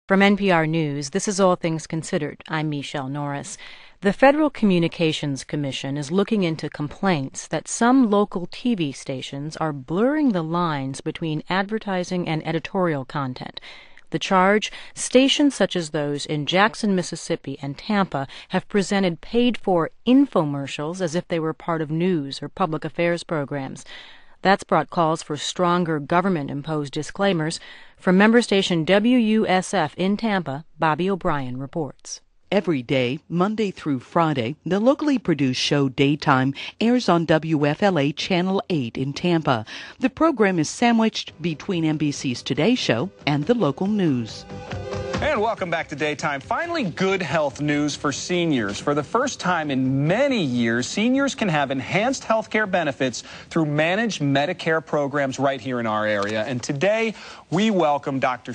From NPR News, this is All Things Considered. I'm Michelle Norris. The Federal Communications Commission is looking into complaints that some local TV stations are blurring the lines between advertising and editorial content. The charge, stations such as those in Jackson, Mississippi and Tampa have presented paid-for infomercials as if they were part of news or public affairs programs. That's brought calls for stronger government-imposed disclaimers. From member station WUSF in Tampa, Bobby O'Brien reports. Every day, Monday through Friday, the locally produced show Daytime airs on WFLA Channel 8 in Tampa. The program is sandwiched between NBC's Today Show and the local news. And welcome back to Daytime. Finally, good health news for seniors. For the first time in many years, seniors can have enhanced health care benefits through managed Medicare programs right here in our area. And today, we welcome Dr.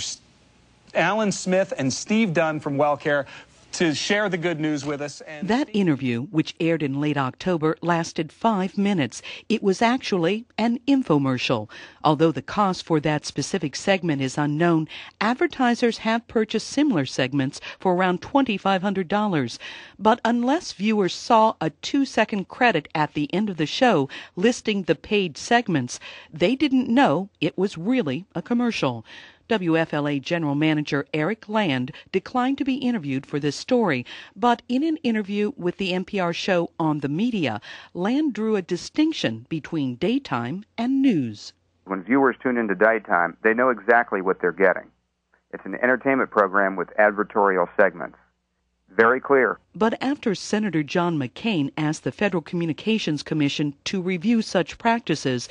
Alan Smith and Steve Dunn from WellCare to share the good news with us. And that interview, which aired in late October, lasted 5 minutes. It was actually an infomercial. Although the cost for that specific segment is unknown, advertisers have purchased similar segments for around $2,500. But unless viewers saw a 2-second credit at the end of the show listing the paid segments, they didn't know it was really a commercial. WFLA General Manager Eric Land declined to be interviewed for this story, but in an interview with the NPR show On the Media, Land drew a distinction between daytime and news. When viewers tune into daytime, they know exactly what they're getting. It's an entertainment program with advertorial segments. Very clear. But after Senator John McCain asked the Federal Communications Commission to review such practices,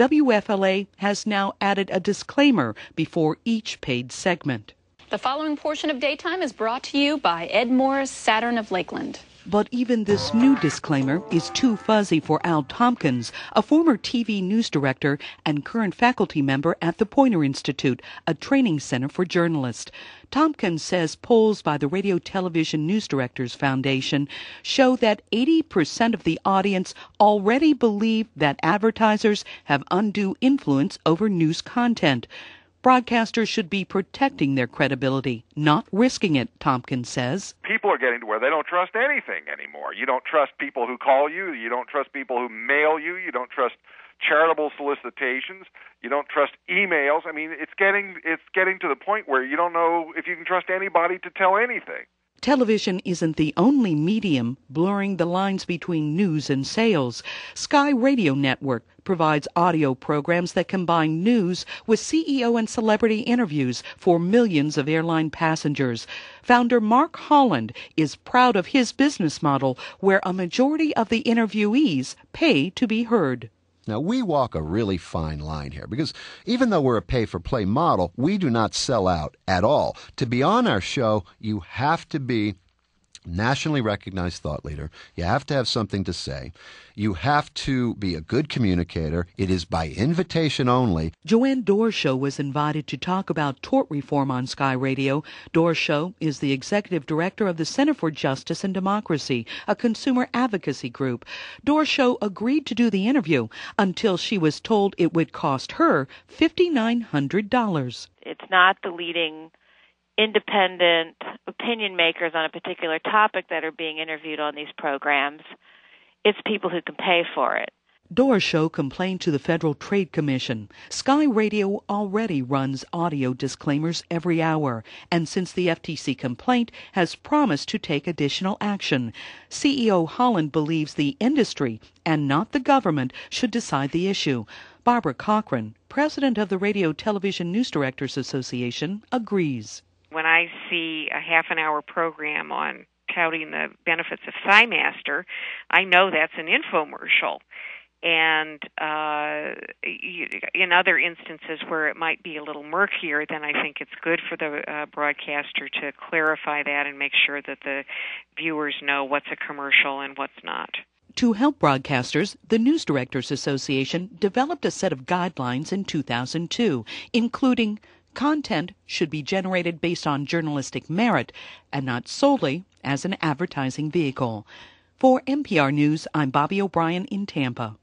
WFLA has now added a disclaimer before each paid segment. The following portion of Daytime is brought to you by Ed Morris, Saturn of Lakeland. But even this new disclaimer is too fuzzy for Al Tompkins, a former TV news director and current faculty member at the Poynter Institute, a training center for journalists. Tompkins says polls by the Radio Television News Directors Foundation show that 80% of the audience already believe that advertisers have undue influence over news content. Broadcasters should be protecting their credibility, not risking it, Tompkins says. People are getting to where they don't trust anything anymore. You don't trust people who call you. You don't trust people who mail you. You don't trust charitable solicitations. You don't trust emails. I mean, it's getting to the point where you don't know if you can trust anybody to tell anything. Television isn't the only medium blurring the lines between news and sales. Sky Radio Network provides audio programs that combine news with CEO and celebrity interviews for millions of airline passengers. Founder Mark Holland is proud of his business model, where a majority of the interviewees pay to be heard. Now, we walk a really fine line here because even though we're a pay-for-play model, we do not sell out at all. To be on our show, you have to be nationally recognized thought leader. You have to have something to say. You have to be a good communicator. It is by invitation only. Joanne Dorshow was invited to talk about tort reform on Sky Radio. Dorshow is the executive director of the Center for Justice and Democracy, a consumer advocacy group. Dorshow agreed to do the interview until she was told it would cost her $5,900. It's not the leading independent opinion makers on a particular topic that are being interviewed on these programs. It's people who can pay for it. Dorshow complained to the Federal Trade Commission. Sky Radio already runs audio disclaimers every hour, and since the FTC complaint, has promised to take additional action. CEO Holland believes the industry, and not the government, should decide the issue. Barbara Cochran, president of the Radio Television News Directors Association, agrees. When I see a half-an-hour program on touting the benefits of ThighMaster, I know that's an infomercial. And in other instances where it might be a little murkier, then I think it's good for the broadcaster to clarify that and make sure that the viewers know what's a commercial and what's not. To help broadcasters, the News Directors Association developed a set of guidelines in 2002, including content should be generated based on journalistic merit and not solely as an advertising vehicle. For NPR News, I'm Bobby O'Brien in Tampa.